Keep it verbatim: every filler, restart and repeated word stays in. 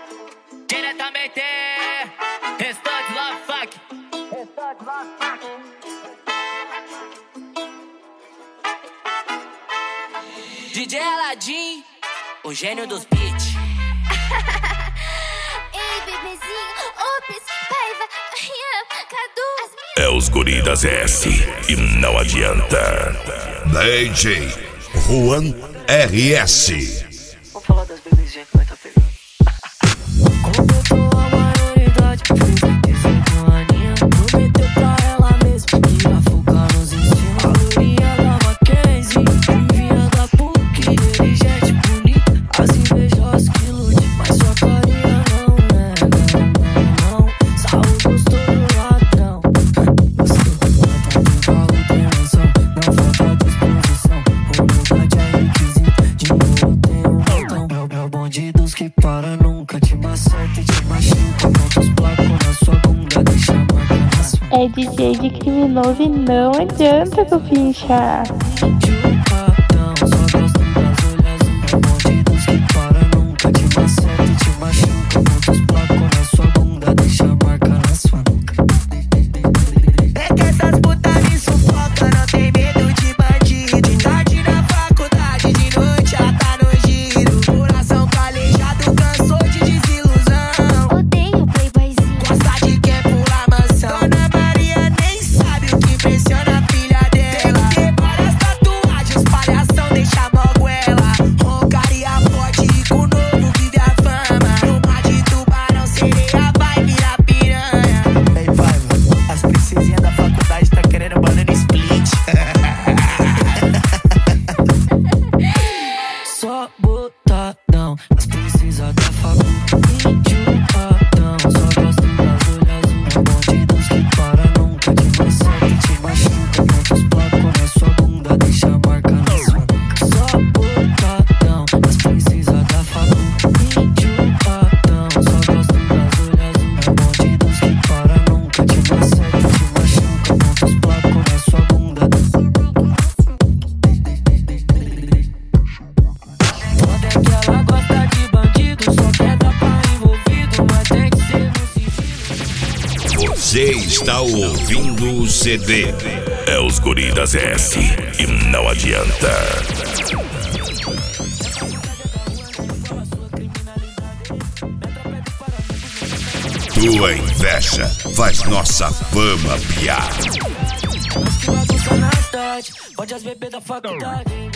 Diretamente, Restante Love Fuck. Restante Love Fuck. D J Aladim, o gênio dos beats. Ei, bebezinho, Ops, Paiva, Rian, Cadu. É os gorilas S e não adianta. D J Juan R S. Vamos falar das bebezinhas que vai tá pegando. Completou a maioridade, fez dezoito aninhos. Prometeu pra ela mesmo que ia focar nos ensinos. A lourinha da Mackenzie, vinha da P U C. Ele gente bonito, as invejosas que lute. Mas sua carinha não nega, não, não. Saúde gostou do ladrão. Gostou, tá do carro, tem noção. Não falta disposição. Humildade é requisito, dinheiro tem um montão. É o bonde dos que para, nunca te maceta e te machuca. Conta os placos na sua bunda, deixa a marca na sua. É D J de criminoso e não adianta, Cupincha. Chupadão, só gosto das olhas azul. É o bonde dos que para, nunca te maceta e te machuca. Conta os placos na sua bunda, deixa a marca na sua nuca. É que essas putas me sufocam, não tem medo de bandido. De tarde na faculdade, de noite ela tá no giro. Coração calejado, cansou de desilusão. Odeio playboyzinho. Gosta de quem pula mansão. Dona Maria nem sabe o que impressiona a filha dela. Tem várias tatuagens, palhação deixa moguela. Roncaria forte e com o novo vive a fama. No mar de tubarão, sereia vai virar piranha. Ei, Paiva, as princesinhas da faculdade tá querendo banana split. Só botadão, as princesas da facu. Enjoadão, só gosto das olhas azul. É o bonde dos que para, nunca te maceta e te machuca. Conta os placos na sua bunda, deixa a marca na sua nuca. Só botadão, as princesas da facu. Enjoadão, só gosto das olhas azul. É o bonde dos que para, nunca te maceta e te machuca. Conta os placos na sua bunda. Foda é que ela gosta de bandido, só quer dar pra envolvido, mas tem que ser no sigilo. Você está ouvindo o C D. É os gorilas S e não adianta. Tua inveja faz nossa fama piar. Mas que bagunça na cidade, pode as bebês da faculdade.